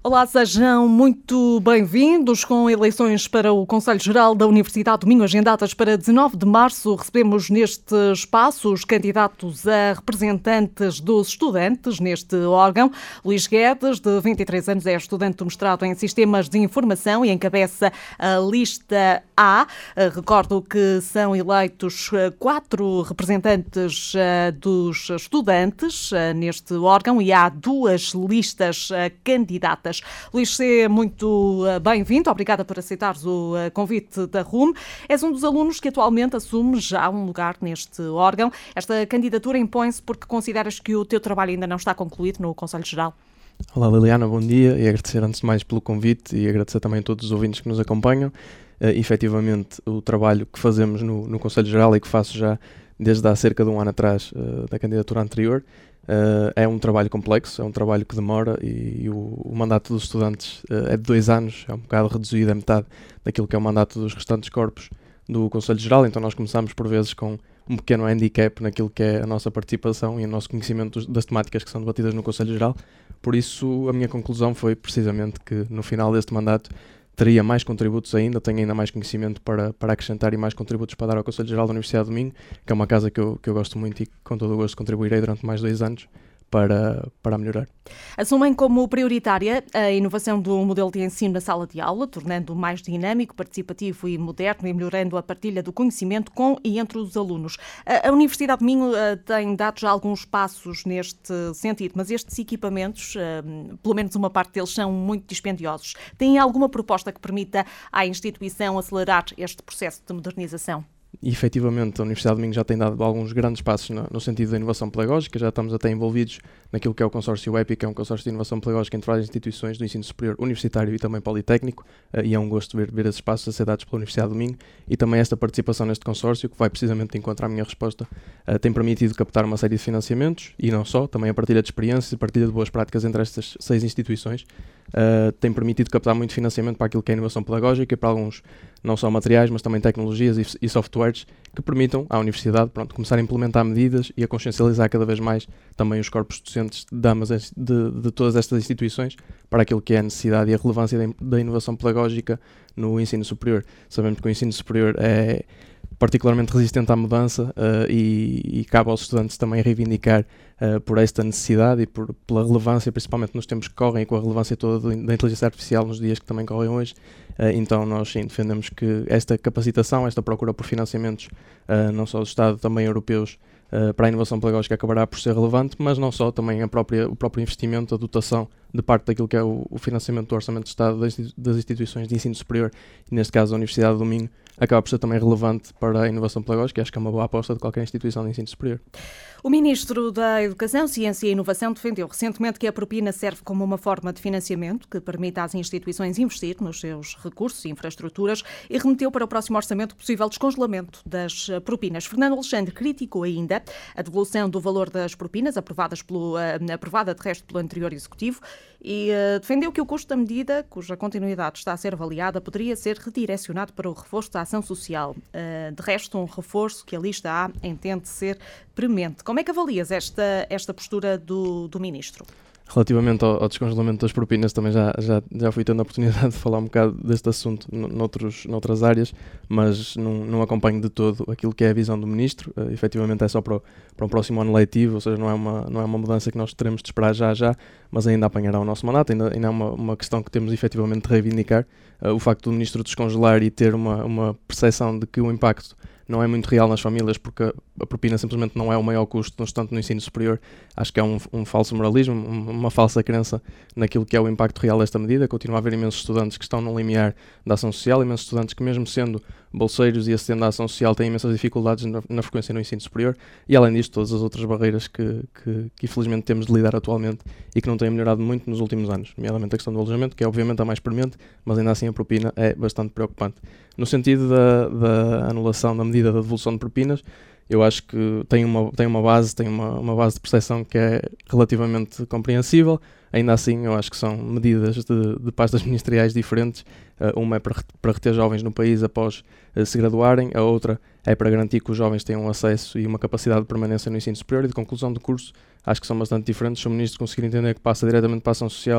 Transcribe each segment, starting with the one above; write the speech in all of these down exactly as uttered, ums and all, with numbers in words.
Olá, sejam muito bem-vindos. Com eleições para o Conselho Geral da Universidade do Minho agendadas para dezanove de março, recebemos neste espaço os candidatos a representantes dos estudantes neste órgão. Luís Guedes, de vinte e três anos, é estudante do mestrado em Sistemas de Informação e encabeça a lista A. Recordo que são eleitos quatro representantes dos estudantes neste órgão e há duas listas candidatas. Luís, seja muito bem-vindo. Obrigada por aceitares o convite da R U M. És um dos alunos que atualmente assume já um lugar neste órgão. Esta candidatura impõe-se porque consideras que o teu trabalho ainda não está concluído no Conselho Geral? Olá Liliana, bom dia e agradecer antes de mais pelo convite e agradecer também a todos os ouvintes que nos acompanham. Uh, efetivamente, o trabalho que fazemos no, no Conselho Geral e que faço já desde há cerca de um ano atrás uh, da candidatura anterior, Uh, é um trabalho complexo, é um trabalho que demora e, e o, o mandato dos estudantes uh, é de dois anos, é um bocado reduzido a metade daquilo que é o mandato dos restantes corpos do Conselho Geral, então nós começamos por vezes com um pequeno handicap naquilo que é a nossa participação e o nosso conhecimento dos, das temáticas que são debatidas no Conselho Geral. Por isso a minha conclusão foi precisamente que no final deste mandato teria mais contributos ainda, tenho ainda mais conhecimento para, para acrescentar e mais contributos para dar ao Conselho Geral da Universidade do Minho, que é uma casa que eu, que eu gosto muito e com todo o gosto contribuirei durante mais dois anos para, para melhorar. Assumem como prioritária a inovação do modelo de ensino na sala de aula, tornando-o mais dinâmico, participativo e moderno e melhorando a partilha do conhecimento com e entre os alunos. A Universidade do Minho tem dado já alguns passos neste sentido, mas estes equipamentos, pelo menos uma parte deles, são muito dispendiosos. Tem alguma proposta que permita à instituição acelerar este processo de modernização? E, efetivamente, a Universidade do Minho já tem dado alguns grandes passos no, no sentido da inovação pedagógica, já estamos até envolvidos naquilo que é o consórcio E P I, que é um consórcio de inovação pedagógica entre várias instituições do ensino superior universitário e também politécnico, uh, e é um gosto ver, ver esses passos a ser dados pela Universidade do Minho, e também esta participação neste consórcio, que vai precisamente encontrar a minha resposta, uh, tem permitido captar uma série de financiamentos, e não só, também a partilha de experiências e a partilha de boas práticas entre estas seis instituições, uh, tem permitido captar muito financiamento para aquilo que é inovação pedagógica e para alguns, não só materiais, mas também tecnologias e, e softwares que permitam à Universidade pronto, começar a implementar medidas e a consciencializar cada vez mais também os corpos docentes de, de, de todas estas instituições para aquilo que é a necessidade e a relevância da, da inovação pedagógica no ensino superior. Sabemos que o ensino superior é particularmente resistente à mudança uh, e, e cabe aos estudantes também reivindicar uh, por esta necessidade e por, pela relevância, principalmente nos tempos que correm e com a relevância toda da inteligência artificial nos dias que também correm hoje. Uh, então nós sim defendemos que esta capacitação, esta procura por financiamentos, uh, não só do Estado, também europeus, uh, para a inovação pedagógica acabará por ser relevante, mas não só, também a própria, o próprio investimento, a dotação de parte daquilo que é o, o financiamento do Orçamento de Estado das, das instituições de ensino superior, e neste caso a Universidade do Minho, acaba por ser também relevante para a inovação pedagógica e acho que é uma boa aposta de qualquer instituição de ensino superior. O Ministro da Educação, Ciência e Inovação defendeu recentemente que a propina serve como uma forma de financiamento que permita às instituições investir nos seus recursos e infraestruturas e remeteu para o próximo orçamento o possível descongelamento das propinas. Fernando Alexandre criticou ainda a devolução do valor das propinas, aprovadas pelo, aprovada de resto pelo anterior Executivo, e uh, defendeu que o custo da medida, cuja continuidade está a ser avaliada, poderia ser redirecionado para o reforço da ação social. Uh, de resto, um reforço que a lista A entende ser premente. Como é que avalias esta, esta postura do, do Ministro? Relativamente ao, ao descongelamento das propinas, também já, já, já fui tendo a oportunidade de falar um bocado deste assunto noutros, noutras áreas, mas não, não acompanho de todo aquilo que é a visão do Ministro. Uh, efetivamente é só para o, para o próximo ano letivo, ou seja, não é, uma, não é uma mudança que nós teremos de esperar já já, mas ainda apanhará o nosso mandato, ainda, ainda é uma, uma questão que temos efetivamente de reivindicar. Uh, o facto do Ministro descongelar e ter uma, uma percepção de que o impacto não é muito real nas famílias, porque a propina simplesmente não é o maior custo, no entanto no ensino superior, acho que é um, um falso moralismo, uma falsa crença naquilo que é o impacto real desta medida. Continua a haver imensos estudantes que estão no limiar da ação social, imensos estudantes que, mesmo sendo bolseiros e acedendo à ação social, têm imensas dificuldades na, na frequência no ensino superior, e além disto todas as outras barreiras que, que, que infelizmente temos de lidar atualmente e que não têm melhorado muito nos últimos anos, nomeadamente a questão do alojamento, que é obviamente a mais premente, mas ainda assim a propina é bastante preocupante. No sentido da, da anulação da medida da devolução de propinas, eu acho que tem uma, tem uma base, tem uma, uma base de percepção que é relativamente compreensível. Ainda assim, eu acho que são medidas de, de pastas ministeriais diferentes. Uh, uma é para, para reter jovens no país após uh, se graduarem, a outra é para garantir que os jovens tenham acesso e uma capacidade de permanência no ensino superior e de conclusão de curso. Acho que são bastante diferentes. Se o Ministro conseguir entender que passa diretamente para a ação social,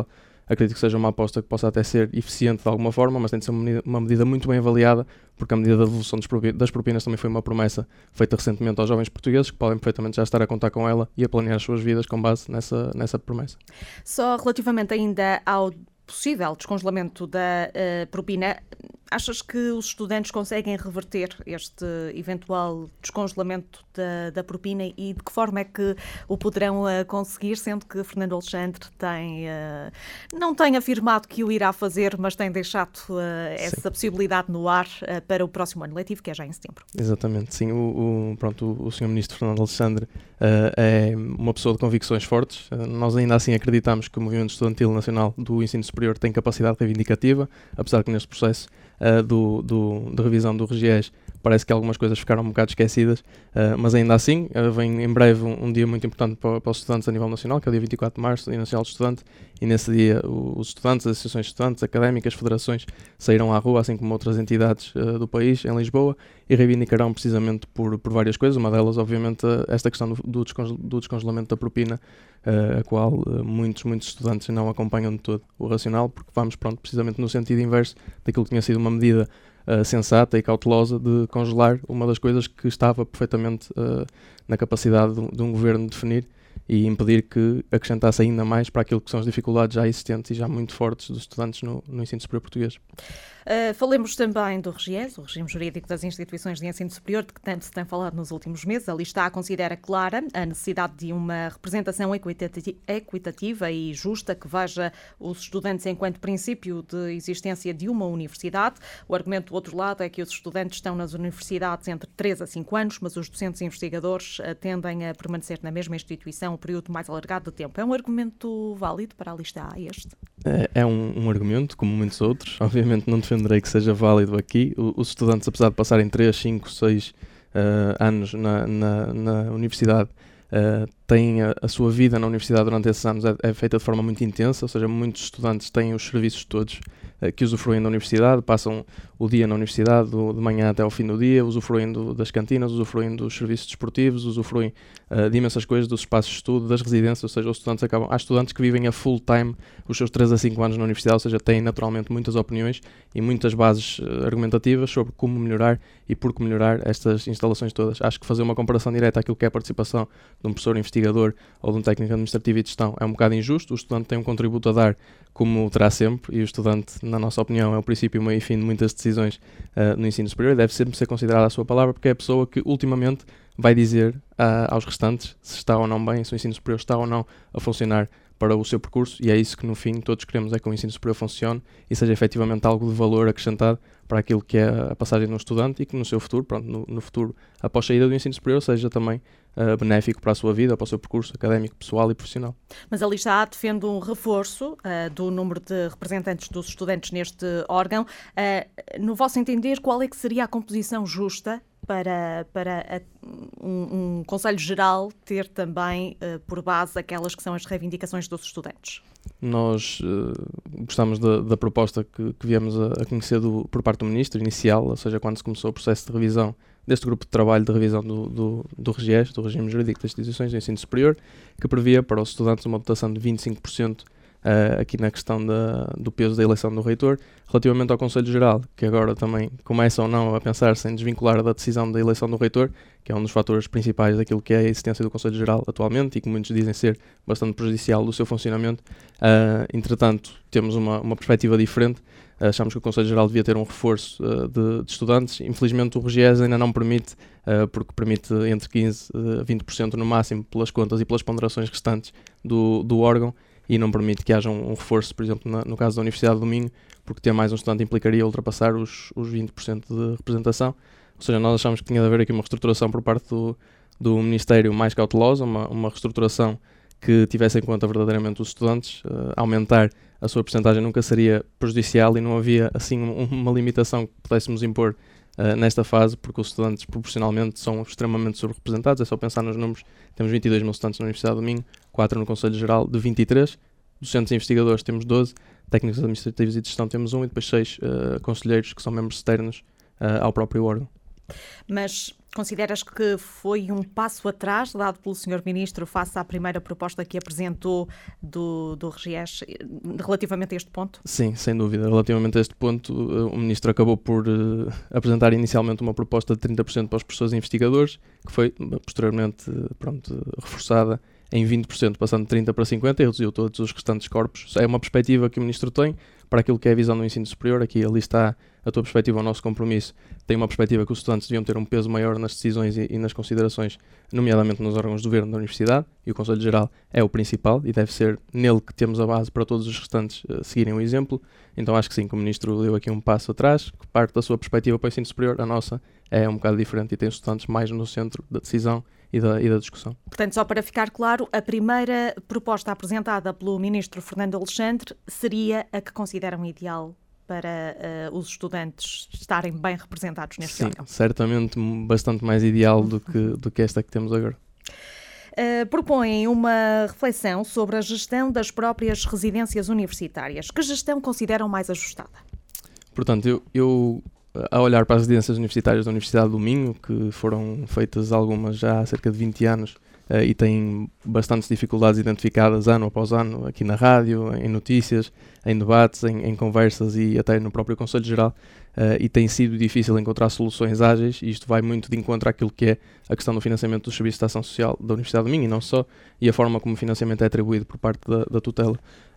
acredito que seja uma aposta que possa até ser eficiente de alguma forma, mas tem de ser uma medida, uma medida muito bem avaliada, porque a medida da devolução das propinas também foi uma promessa feita recentemente aos jovens portugueses, que podem perfeitamente já estar a contar com ela e a planear as suas vidas com base nessa, nessa promessa. Só relativamente ainda ao possível descongelamento da uh, propina, achas que os estudantes conseguem reverter este eventual descongelamento da, da propina e de que forma é que o poderão uh, conseguir, sendo que Fernando Alexandre tem, uh, não tem afirmado que o irá fazer, mas tem deixado uh, essa possibilidade no ar uh, para o próximo ano letivo, que é já em setembro? Exatamente, sim. O, o, pronto, o, o senhor Ministro Fernando Alexandre uh, é uma pessoa de convicções fortes. Uh, nós ainda assim acreditamos que o Movimento Estudantil Nacional do Ensino Superior tem capacidade reivindicativa, apesar que neste processo Uh, do, do, de revisão do RGES parece que algumas coisas ficaram um bocado esquecidas, uh, mas ainda assim uh, vem em breve um, um dia muito importante para, para os estudantes a nível nacional, que é o dia vinte e quatro de março, Dia Nacional do Estudante, e nesse dia o, os estudantes, as associações de estudantes, académicas, federações sairão à rua, assim como outras entidades uh, do país, em Lisboa, e reivindicarão precisamente por, por várias coisas, uma delas obviamente esta questão do, do, descongel, do descongelamento da propina, uh, a qual uh, muitos, muitos estudantes não acompanham de todo o racional, porque vamos pronto, precisamente no sentido inverso daquilo que tinha sido uma medida Uh, sensata e cautelosa de congelar uma das coisas que estava perfeitamente uh, na capacidade de, de um governo definir e impedir que acrescentasse ainda mais para aquilo que são as dificuldades já existentes e já muito fortes dos estudantes no, no ensino superior português. Uh, falemos também do RGES, o Regime Jurídico das Instituições de Ensino Superior, de que tanto se tem falado nos últimos meses. Ali está, considera clara a necessidade de uma representação equitati- equitativa e justa que veja os estudantes enquanto princípio de existência de uma universidade. O argumento do outro lado é que os estudantes estão nas universidades entre três a cinco anos, mas os docentes e investigadores uh, tendem a permanecer na mesma instituição um período mais alargado de tempo. É um argumento válido para ali está este? É, é um, um argumento, como muitos outros. Obviamente não defenderei que seja válido aqui. O, os estudantes, apesar de passarem três, cinco, seis uh, anos na, na, na universidade, uh, têm a, a sua vida na universidade durante esses anos é, é feita de forma muito intensa, ou seja, muitos estudantes têm os serviços todos uh, que usufruem da universidade, passam o dia na universidade, do, de manhã até ao fim do dia, usufruem do, das cantinas, usufruem dos serviços desportivos, usufruem uh, de imensas coisas, dos espaços de estudo, das residências, ou seja, os estudantes acabam, há estudantes que vivem a full time os seus três a cinco anos na universidade, ou seja, têm naturalmente muitas opiniões e muitas bases uh, argumentativas sobre como melhorar e por que melhorar estas instalações todas. Acho que fazer uma comparação direta àquilo que é a participação de um professor investigador ou de um técnico administrativo e de gestão é um bocado injusto. O estudante tem um contributo a dar, como terá sempre, e o estudante, na nossa opinião, é o princípio, meio e fim de muitas decisões uh, no ensino superior, deve sempre ser considerada a sua palavra, porque é a pessoa que ultimamente vai dizer uh, aos restantes se está ou não bem, se o ensino superior está ou não a funcionar para o seu percurso, e é isso que no fim todos queremos, é que o ensino superior funcione e seja efetivamente algo de valor acrescentado para aquilo que é a passagem de um estudante e que no seu futuro, pronto, no, no futuro após a saída do ensino superior, seja também uh, benéfico para a sua vida, para o seu percurso académico, pessoal e profissional. Mas ali está, defende um reforço uh, do número de representantes dos estudantes neste órgão. Uh, no vosso entender, qual é que seria a composição justa para, para a, um, um Conselho Geral ter também uh, por base aquelas que são as reivindicações dos estudantes? Nós uh, gostamos da, da proposta que, que viemos a, a conhecer do, por parte do Ministro inicial, ou seja, quando se começou o processo de revisão deste grupo de trabalho de revisão do, do, do RGES, do Regime Jurídico das Instituições de Ensino Superior, que previa para os estudantes uma dotação de vinte e cinco por cento Uh, aqui na questão da, do peso da eleição do reitor, relativamente ao Conselho Geral, que agora também começa ou não a pensar-se em desvincular da decisão da eleição do reitor, que é um dos fatores principais daquilo que é a existência do Conselho Geral atualmente e que muitos dizem ser bastante prejudicial do seu funcionamento. Uh, entretanto, temos uma, uma perspectiva diferente. Uh, achamos que o Conselho Geral devia ter um reforço uh, de, de estudantes. Infelizmente o RGES ainda não permite, uh, porque permite entre quinze por cento a vinte por cento no máximo pelas contas e pelas ponderações restantes do, do órgão, e não permite que haja um, um reforço, por exemplo, na, no caso da Universidade do Minho, porque ter mais um estudante implicaria ultrapassar os, os vinte por cento de representação. Ou seja, nós achamos que tinha de haver aqui uma reestruturação por parte do, do Ministério mais cautelosa, uma, uma reestruturação que tivesse em conta verdadeiramente os estudantes. Uh, aumentar a sua percentagem nunca seria prejudicial e não havia assim um, uma limitação que pudéssemos impor Uh, nesta fase, porque os estudantes proporcionalmente são extremamente sobre-representados. É só pensar nos números. Temos vinte e dois mil estudantes na Universidade do Minho, quatro no Conselho Geral de vinte e três, docentes e investigadores temos doze, técnicos administrativos e de gestão temos um, e depois seis uh, conselheiros que são membros externos uh, ao próprio órgão. Mas Consideras que foi um passo atrás dado pelo senhor Ministro face à primeira proposta que apresentou do, do RGES relativamente a este ponto? Sim, sem dúvida. Relativamente a este ponto, o Ministro acabou por uh, apresentar inicialmente uma proposta de trinta por cento para os professores e investigadores, que foi posteriormente pronto, reforçada em vinte por cento, passando de trinta para cinquenta por cento e reduziu todos os restantes corpos. É uma perspectiva que o Ministro tem para aquilo que é a visão do ensino superior. Aqui ali está a tua perspectiva, o nosso compromisso. Tem uma perspectiva que os estudantes deviam ter um peso maior nas decisões e, e nas considerações, nomeadamente nos órgãos de governo da Universidade, e o Conselho Geral é o principal e deve ser nele que temos a base para todos os restantes uh, seguirem o exemplo. Então acho que sim, que o Ministro deu aqui um passo atrás, que parte da sua perspectiva para o ensino superior, a nossa é um bocado diferente e tem os estudantes mais no centro da decisão e da, e da discussão. Portanto, só para ficar claro, a primeira proposta apresentada pelo Ministro Fernando Alexandre seria a que consideram ideal para uh, os estudantes estarem bem representados neste Sim, órgão? Certamente bastante mais ideal do que, do que esta que temos agora. Uh, propõem uma reflexão sobre a gestão das próprias residências universitárias. Que gestão consideram mais ajustada? Portanto, eu, eu a olhar para as residências universitárias da Universidade do Minho, que foram feitas algumas já há cerca de vinte anos uh, e têm bastantes dificuldades identificadas ano após ano, aqui na rádio, em notícias, em debates, em, em conversas e até no próprio Conselho Geral, uh, e tem sido difícil encontrar soluções ágeis, e isto vai muito de encontro àquilo que é a questão do financiamento dos serviços de ação social da Universidade do Minho, e não só, e a forma como o financiamento é atribuído por parte da, da tutela.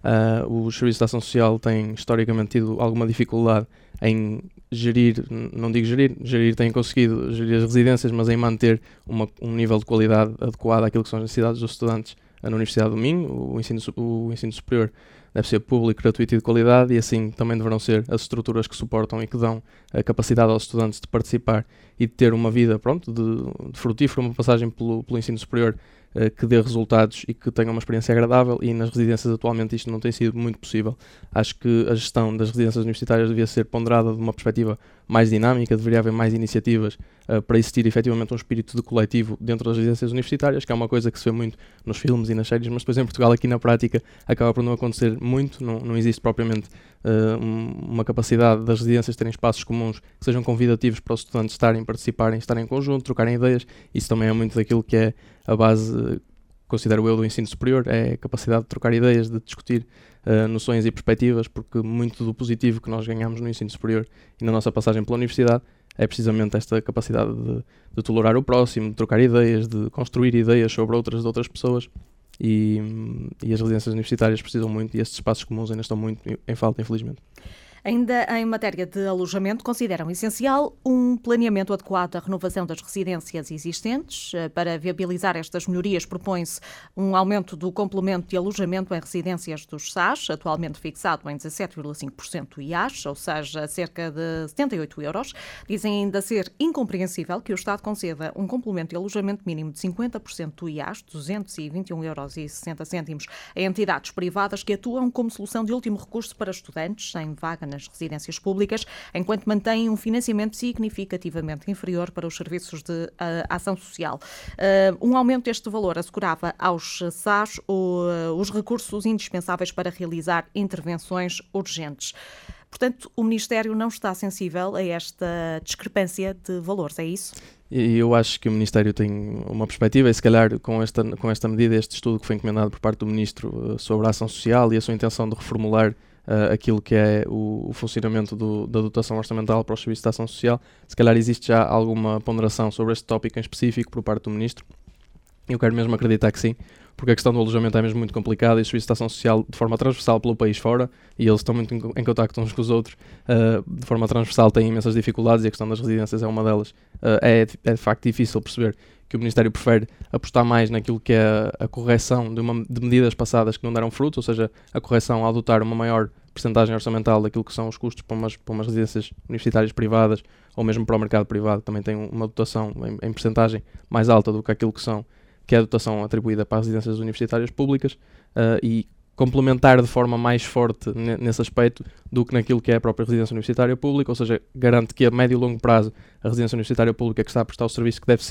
Uh, os serviços de ação social têm historicamente tido alguma dificuldade em gerir, não digo gerir, gerir têm conseguido gerir as residências, mas em manter uma, um nível de qualidade adequado àquilo que são as necessidades dos estudantes na Universidade do Minho. O ensino, o ensino superior deve ser público, gratuito e de qualidade, e assim também deverão ser as estruturas que suportam e que dão a capacidade aos estudantes de participar e de ter uma vida, pronto, de, de frutífera, uma passagem pelo, pelo ensino superior uh, que dê resultados e que tenha uma experiência agradável, e nas residências atualmente isto não tem sido muito possível. Acho que a gestão das residências universitárias devia ser ponderada de uma perspectiva mais dinâmica, deveria haver mais iniciativas uh, para existir efetivamente um espírito de coletivo dentro das residências universitárias, que é uma coisa que se vê muito nos filmes e nas séries, mas depois em Portugal aqui na prática acaba por não acontecer muito, não, não existe propriamente uh, uma capacidade das residências terem espaços comuns que sejam convidativos para os estudantes estarem, participarem, estarem em conjunto, trocarem ideias. Isso também é muito daquilo que é a base, considero eu, do ensino superior, é a capacidade de trocar ideias, de discutir uh, noções e perspectivas, porque muito do positivo que nós ganhamos no ensino superior e na nossa passagem pela universidade é precisamente esta capacidade de, de tolerar o próximo, de trocar ideias, de construir ideias sobre outras de outras pessoas, e, e as residências universitárias precisam muito, e estes espaços comuns ainda estão muito em falta, infelizmente. Ainda em matéria de alojamento, consideram essencial um planeamento adequado da renovação das residências existentes. Para viabilizar estas melhorias, propõe-se um aumento do complemento de alojamento em residências dos S A S, atualmente fixado em dezassete vírgula cinco por cento do I A S, ou seja, cerca de setenta e oito euros. Dizem ainda ser incompreensível que o Estado conceda um complemento de alojamento mínimo de cinquenta por cento do I A S, duzentos e vinte e um euros e sessenta cêntimos, a entidades privadas que atuam como solução de último recurso para estudantes sem vaga nas residências públicas, enquanto mantêm um financiamento significativamente inferior para os serviços de uh, ação social. Uh, um aumento deste valor assegurava aos S A S o, uh, os recursos indispensáveis para realizar intervenções urgentes. Portanto, o Ministério não está sensível a esta discrepância de valores, é isso? E eu acho que o Ministério tem uma perspectiva, e se calhar com esta, com esta medida, este estudo que foi encomendado por parte do Ministro uh, sobre a ação social e a sua intenção de reformular Uh, aquilo que é o, o funcionamento do, da dotação orçamental para os serviços de ação social, se calhar existe já alguma ponderação sobre este tópico em específico por parte do Ministro. Eu quero mesmo acreditar que sim, porque a questão do alojamento é mesmo muito complicada, e os serviços de ação social de forma transversal pelo país fora, e eles estão muito em, em contacto uns com os outros, uh, de forma transversal têm imensas dificuldades, e a questão das residências é uma delas. Uh, é, é de facto difícil perceber que o Ministério prefere apostar mais naquilo que é a, a correção de, uma, de medidas passadas que não deram fruto, ou seja, a correção ao adotar uma maior percentagem orçamental daquilo que são os custos para umas, para umas residências universitárias privadas, ou mesmo para o mercado privado, também tem uma dotação em, em percentagem mais alta do que aquilo que são, que é a dotação atribuída para as residências universitárias públicas, uh, e complementar de forma mais forte n- nesse aspecto do que naquilo que é a própria residência universitária pública, ou seja, garante que a médio e longo prazo a residência universitária pública que está a prestar o serviço que deve ser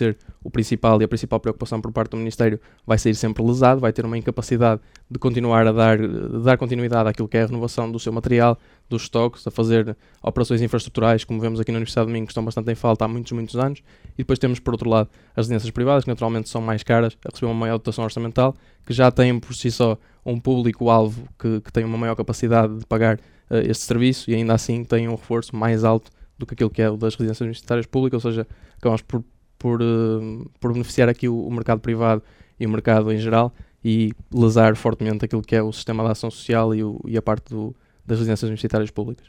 o principal e a principal preocupação por parte do Ministério vai sair sempre lesado, vai ter uma incapacidade de continuar a dar, de dar continuidade àquilo que é a renovação do seu material, dos estoques, a fazer operações infraestruturais, como vemos aqui na Universidade de Minho, que estão bastante em falta há muitos, muitos anos. E depois temos, por outro lado, as residências privadas, que naturalmente são mais caras, a receber uma maior dotação orçamental, que já têm por si só um público-alvo que, que tem uma maior capacidade de pagar uh, este serviço e ainda assim têm um reforço mais alto do que aquilo que é o das residências universitárias públicas, ou seja, acabamos por, por, uh, por beneficiar aqui o, o mercado privado e o mercado em geral e lesar fortemente aquilo que é o sistema de ação social e, o, e a parte do, das residências universitárias públicas.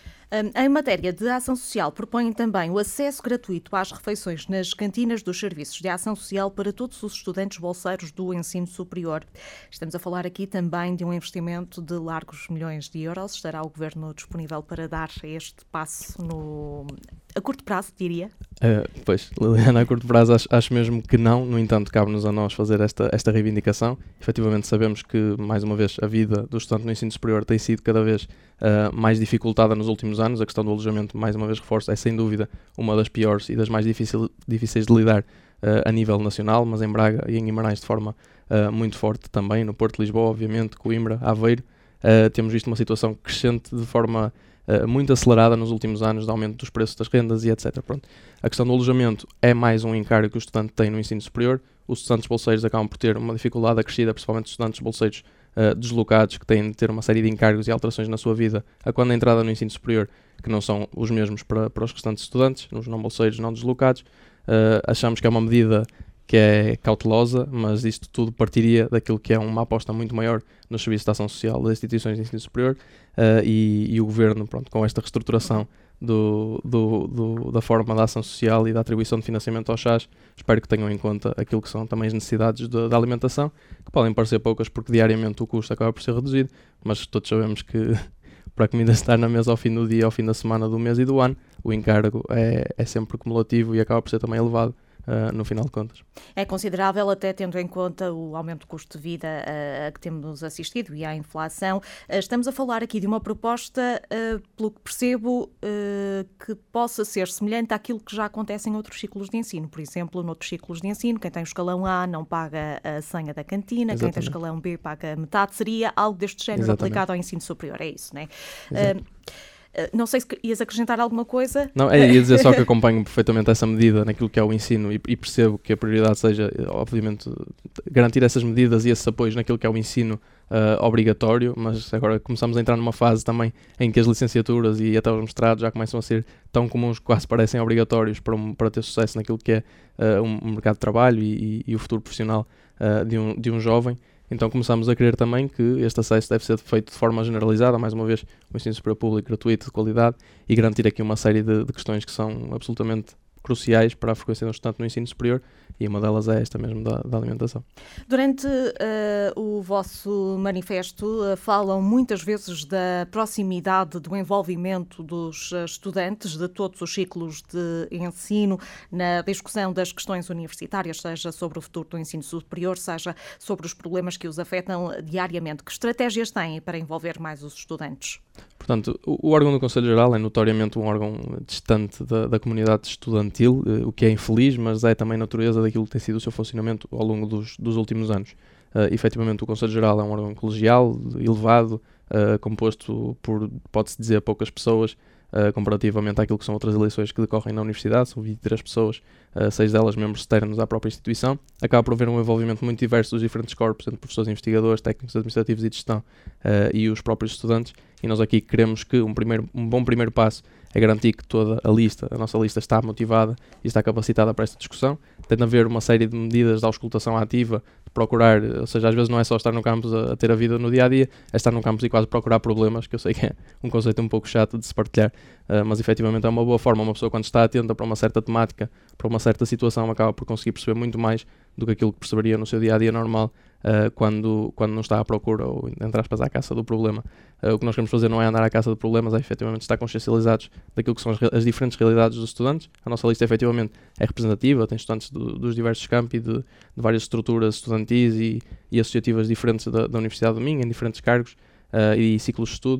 Em matéria de ação social, propõem também o acesso gratuito às refeições nas cantinas dos serviços de ação social para todos os estudantes bolseiros do ensino superior. Estamos a falar aqui também de um investimento de largos milhões de euros. Estará o Governo disponível para dar este passo no... a curto prazo, diria? Uh, pois, Liliana, a curto prazo acho, acho mesmo que não. No entanto, cabe-nos a nós fazer esta, esta reivindicação. Efetivamente sabemos que, mais uma vez, a vida do estudante no ensino superior tem sido cada vez uh, mais dificultada nos últimos anos. A questão do alojamento, mais uma vez reforço, é sem dúvida uma das piores e das mais difícil, difíceis de lidar uh, a nível nacional, mas em Braga e em Guimarães de forma uh, muito forte também. No Porto de Lisboa, obviamente, Coimbra, Aveiro, uh, temos visto uma situação crescente de forma Uh, muito acelerada nos últimos anos, de aumento dos preços das rendas e etcétera. Pronto. A questão do alojamento é mais um encargo que o estudante tem no ensino superior. Os estudantes bolseiros acabam por ter uma dificuldade acrescida, principalmente os estudantes bolseiros uh, deslocados, que têm de ter uma série de encargos e alterações na sua vida, a quando a entrada no ensino superior, que não são os mesmos para, para os restantes estudantes, os não bolseiros não deslocados. Uh, achamos que é uma medida que é cautelosa, mas isto tudo partiria daquilo que é uma aposta muito maior nos serviços de ação social das instituições de ensino superior uh, e, e o Governo, pronto, com esta reestruturação do, do, do, da forma da ação social e da atribuição de financiamento aos chás, espero que tenham em conta aquilo que são também as necessidades de, da alimentação, que podem parecer poucas porque diariamente o custo acaba por ser reduzido, mas todos sabemos que para a comida estar na mesa ao fim do dia, ao fim da semana, do mês e do ano, o encargo é, é sempre cumulativo e acaba por ser também elevado. Uh, no final de contas. É considerável, até tendo em conta o aumento do custo de vida uh, a que temos assistido e à inflação. Uh, estamos a falar aqui de uma proposta, uh, pelo que percebo, uh, que possa ser semelhante àquilo que já acontece em outros ciclos de ensino. Por exemplo, noutros ciclos de ensino, quem tem o escalão A não paga a senha da cantina, Exatamente. Quem tem o escalão B paga metade. Seria algo deste género Exatamente. Aplicado ao ensino superior, é isso, não é? Uh, Não sei se ias acrescentar alguma coisa. Não, é, ia dizer só que acompanho perfeitamente essa medida naquilo que é o ensino e, e percebo que a prioridade seja, obviamente, garantir essas medidas e esses apoios naquilo que é o ensino uh, obrigatório, mas agora começamos a entrar numa fase também em que as licenciaturas e até os mestrados já começam a ser tão comuns que quase parecem obrigatórios para, um, para ter sucesso naquilo que é uh, um mercado de trabalho e, e, e o futuro profissional uh, de, um, de um jovem. Então começamos a querer também que este acesso deve ser feito de forma generalizada, mais uma vez, o ensino superior público gratuito, de qualidade, e garantir aqui uma série de, de questões que são absolutamente cruciais para a frequência do estudante no ensino superior, e uma delas é esta mesmo da, da alimentação. Durante uh, o vosso manifesto uh, falam muitas vezes da proximidade do envolvimento dos uh, estudantes de todos os ciclos de ensino na discussão das questões universitárias, seja sobre o futuro do ensino superior, seja sobre os problemas que os afetam diariamente. Que estratégias têm para envolver mais os estudantes? Portanto, o, o órgão do Conselho Geral é notoriamente um órgão distante da, da comunidade estudantil, uh, o que é infeliz, mas é também natureza daquilo que tem sido o seu funcionamento ao longo dos, dos últimos anos. Uh, efetivamente, o Conselho Geral é um órgão colegial, elevado, uh, composto por, pode-se dizer, poucas pessoas, uh, comparativamente àquilo que são outras eleições que decorrem na Universidade, são vinte e três pessoas, uh, seis delas membros externos à própria instituição. Acaba por haver um envolvimento muito diverso dos diferentes corpos, entre professores investigadores, técnicos administrativos e de gestão, uh, e os próprios estudantes, e nós aqui queremos que um, primeiro, um bom primeiro passo é garantir que toda a lista, a nossa lista, está motivada e está capacitada para esta discussão. Tem de haver uma série de medidas de auscultação ativa, de procurar, ou seja, às vezes não é só estar no campus a, a ter a vida no dia-a-dia, é estar no campus e quase procurar problemas, que eu sei que é um conceito um pouco chato de se partilhar, uh, mas efetivamente é uma boa forma. Uma pessoa, quando está atenta para uma certa temática, para uma certa situação, acaba por conseguir perceber muito mais do que aquilo que perceberia no seu dia-a-dia normal, Uh, quando, quando não está à procura ou, entre aspas, à caça do problema. Uh, o que nós queremos fazer não é andar à caça de problemas, é efetivamente estar consciencializados daquilo que são as, as diferentes realidades dos estudantes. A nossa lista efetivamente é representativa, tem estudantes do, dos diversos campi, de, de várias estruturas estudantis e, e associativas diferentes da, da Universidade do Minho, em diferentes cargos uh, e ciclos de estudo,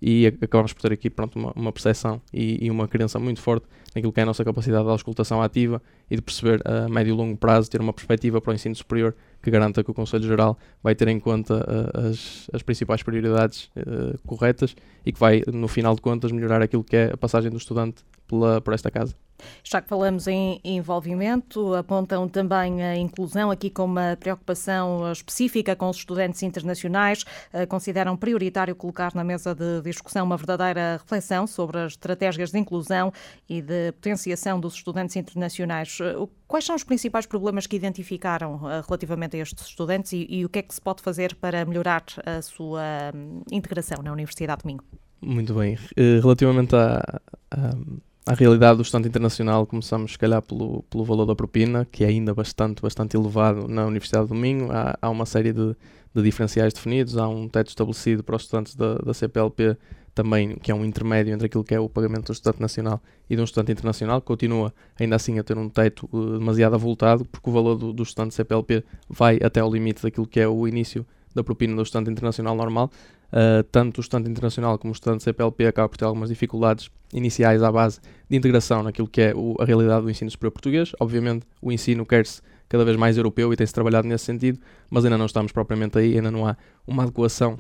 e acabamos por ter aqui pronto, uma, uma percepção e, e uma crença muito forte naquilo que é a nossa capacidade de auscultação ativa e de perceber a médio e longo prazo, ter uma perspectiva para o ensino superior que garanta que o Conselho Geral vai ter em conta uh, as, as principais prioridades uh, corretas e que vai, no final de contas, melhorar aquilo que é a passagem do estudante pela, por esta casa. Já que falamos em envolvimento, apontam também a inclusão aqui como uma preocupação específica com os estudantes internacionais. Consideram prioritário colocar na mesa de discussão uma verdadeira reflexão sobre as estratégias de inclusão e de potenciação dos estudantes internacionais. Quais são os principais problemas que identificaram relativamente a estes estudantes e, e o que é que se pode fazer para melhorar a sua integração na Universidade de Minho? Muito bem. Relativamente a... a... A realidade do estudante internacional, começamos se calhar pelo, pelo valor da propina, que é ainda bastante, bastante elevado na Universidade do Minho. Há, há uma série de, de diferenciais definidos, há um teto estabelecido para os estudantes da, da C P L P também, que é um intermédio entre aquilo que é o pagamento do estudante nacional e de um estudante internacional, que continua ainda assim a ter um teto uh, demasiado avultado, porque o valor do, do estudante C P L P vai até ao limite daquilo que é o início da propina do estudante internacional normal. Uh, tanto o estudante internacional como o estudante C P L P acaba por ter algumas dificuldades iniciais à base de integração naquilo que é o, a realidade do ensino superior português. Obviamente o ensino quer-se cada vez mais europeu e tem-se trabalhado nesse sentido, mas ainda não estamos propriamente aí, ainda não há uma adequação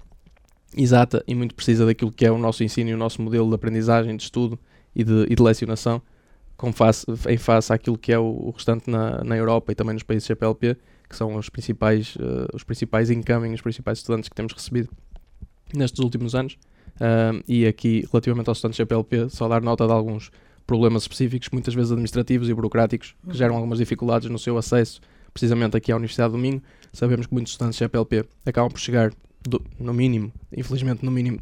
exata e muito precisa daquilo que é o nosso ensino e o nosso modelo de aprendizagem, de estudo e de, e de lecionação, com face, em face àquilo que é o, o restante na, na Europa e também nos países C P L P, que são os principais, uh, os principais incoming, os principais estudantes que temos recebido nestes últimos anos. Uh, e aqui, relativamente aos estudantes C P L P, só dar nota de alguns problemas específicos, muitas vezes administrativos e burocráticos, que geram algumas dificuldades no seu acesso, precisamente aqui à Universidade do Minho. Sabemos que muitos estudantes C P L P acabam por chegar, do, no mínimo, infelizmente no mínimo,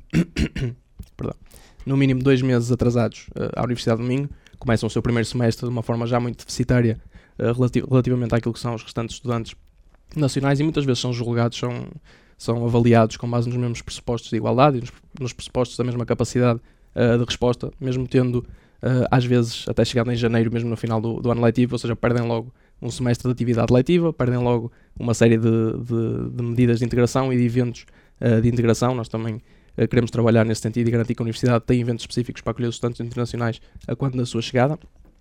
perdão, no mínimo dois meses atrasados uh, à Universidade do Minho, começam o seu primeiro semestre de uma forma já muito deficitária uh, relati- relativamente àquilo que são os restantes estudantes nacionais e muitas vezes são julgados, são... são avaliados com base nos mesmos pressupostos de igualdade e nos, nos pressupostos da mesma capacidade uh, de resposta, mesmo tendo, uh, às vezes, até chegado em janeiro, mesmo no final do, do ano letivo, ou seja, perdem logo um semestre de atividade letiva, perdem logo uma série de, de, de medidas de integração e de eventos uh, de integração. Nós também uh, queremos trabalhar nesse sentido e garantir que a Universidade tem eventos específicos para acolher os estudantes internacionais a quando da sua chegada.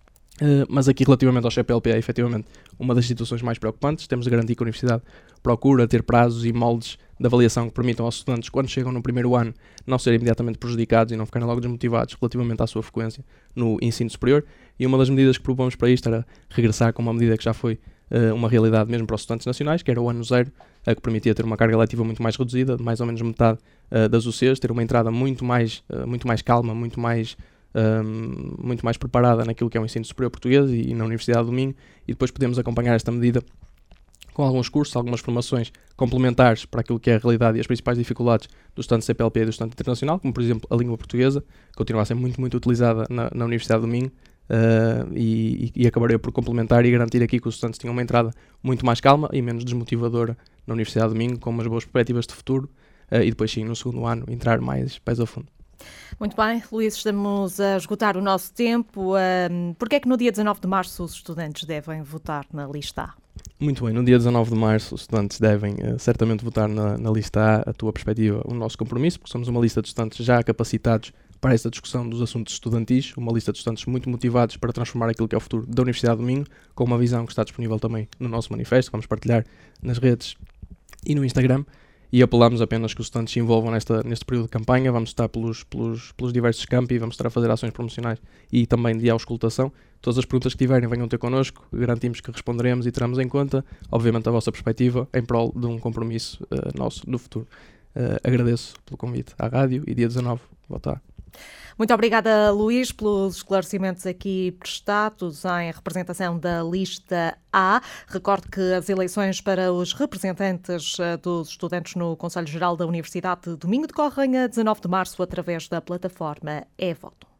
Uh, mas aqui relativamente ao C P L P é efetivamente uma das situações mais preocupantes. Temos de garantir que a Universidade procura ter prazos e moldes de avaliação que permitam aos estudantes, quando chegam no primeiro ano, não serem imediatamente prejudicados e não ficarem logo desmotivados relativamente à sua frequência no ensino superior. E uma das medidas que propomos para isto era regressar com uma medida que já foi uh, uma realidade mesmo para os estudantes nacionais, que era o ano zero, uh, que permitia ter uma carga letiva muito mais reduzida, de mais ou menos metade uh, das U Cs, ter uma entrada muito mais, uh, muito mais calma, muito mais... Um, muito mais preparada naquilo que é o ensino superior português e, e na Universidade do Minho, e depois podemos acompanhar esta medida com alguns cursos, algumas formações complementares para aquilo que é a realidade e as principais dificuldades do estudante C P L P e do estudante internacional, como por exemplo a língua portuguesa, que continua a ser muito, muito utilizada na, na Universidade do Minho, uh, e, e acabarei por complementar e garantir aqui que os estudantes tenham uma entrada muito mais calma e menos desmotivadora na Universidade do Minho, com umas boas perspectivas de futuro, uh, e depois sim, no segundo ano, entrar mais pés a fundo. Muito bem, Luís, estamos a esgotar o nosso tempo. Um, Porquê é que no dia dezanove de março os estudantes devem votar na lista A? Muito bem, no dia dezanove de março os estudantes devem uh, certamente votar na, na lista A, a tua perspectiva, o nosso compromisso, porque somos uma lista de estudantes já capacitados para esta discussão dos assuntos estudantis, uma lista de estudantes muito motivados para transformar aquilo que é o futuro da Universidade do Minho, com uma visão que está disponível também no nosso manifesto, vamos partilhar nas redes e no Instagram. E apelamos apenas que os estudantes se envolvam nesta, neste período de campanha. Vamos estar pelos, pelos, pelos diversos campi, vamos estar a fazer ações promocionais e também de auscultação. Todas as perguntas que tiverem venham ter connosco, garantimos que responderemos e teremos em conta, obviamente, a vossa perspectiva em prol de um compromisso uh, nosso no futuro. Uh, agradeço pelo convite à rádio e dia dezanove votar. Muito obrigada, Luís, pelos esclarecimentos aqui prestados em representação da lista A. Recordo que as eleições para os representantes dos estudantes no Conselho Geral da Universidade de Minho decorrem a dezanove de março através da plataforma e-voto.